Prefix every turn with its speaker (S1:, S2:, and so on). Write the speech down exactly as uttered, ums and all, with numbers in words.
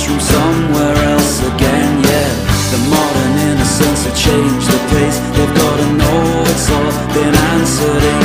S1: from somewhere else again, yeah. The modern innocence have changed the pace. They've gotta know it's all been answered in